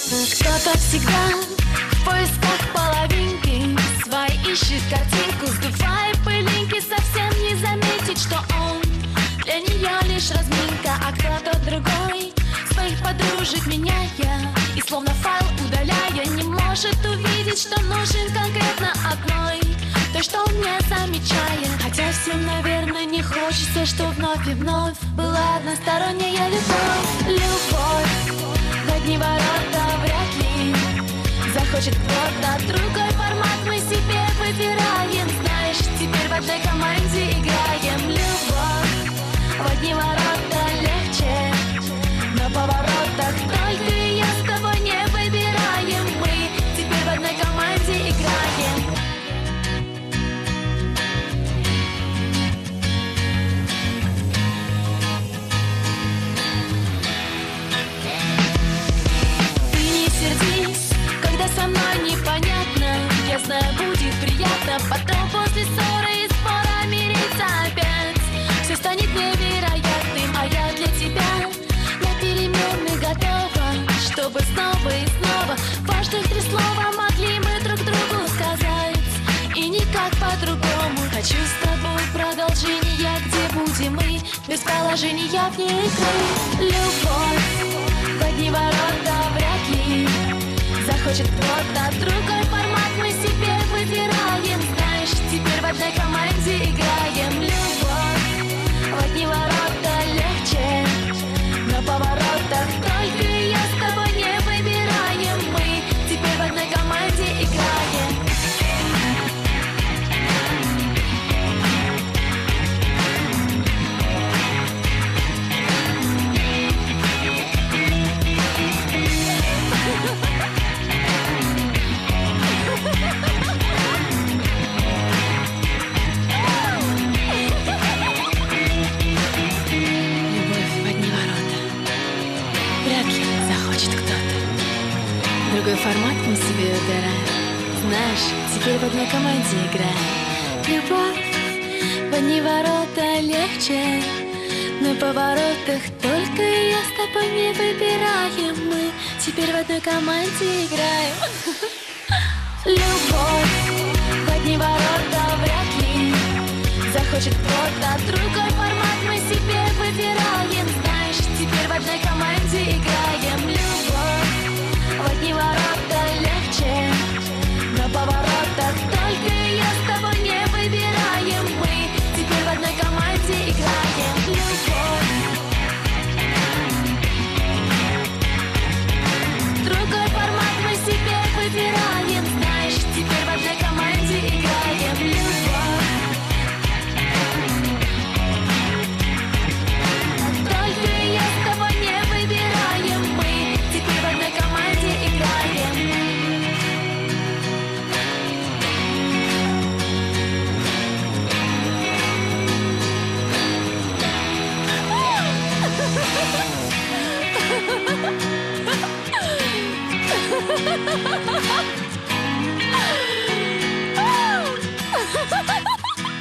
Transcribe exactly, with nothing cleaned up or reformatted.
Кто-то всегда в поисках половинки своей ищет картинку, сдувая пылинки, совсем не заметить, что он для нее лишь разминка. А кто-то другой своих подружек меняя и словно файл удаляя, не может увидеть, что нужен конкретно одной, то, что он не замечает. Хотя всем, наверное, не хочется, что вновь и вновь была односторонняя любовь. Любовь в одни ворота вряд ли захочет кто-то. Другой формат мы себе выбираем. Знаешь, теперь в одной команде играем. Любовь в одни ворота легче, на поворотах только ее с тобой не выбираем. Мы теперь в одной команде играем. Со мной непонятно, я знаю, будет приятно. Потом после ссоры и спора мириться опять. Все станет невероятным, а я для тебя на перемены готова, чтобы снова и снова важных три слова могли мы друг другу сказать. И никак по-другому. Хочу с тобой продолжения, где будем мы без положения вне игры. Любовь в одни ворота вряд ли захочет кто-то. Другой формат мы себе выбираем. Знаешь, теперь в одной команде играем. Любовь в одни ворота легче, на поворотах только ее с тобой не выбираем. Мы теперь в одной команде играем. Другой формат мы себе выбираем. Знаешь, теперь в одной команде играем. Любовь в одни ворота легче, на поворотах только ее с тобой не выбираем. Мы теперь в одной команде играем. Любовь в одни ворота вряд ли захочет кто-то. Другой формат мы себе выбираем. Знаешь, теперь в одной команде играем. Любовь в одни ворота легче, на поворотах только ее с тобой не выбираем. Мы теперь в одной команде играем. Любовь. Другой формат мы себе выбираем. Знаешь, теперь в одной команде играем. Любовь. Только ее с тобой не выбираем. Мы теперь в одной команде играем. Ha ha ha ha!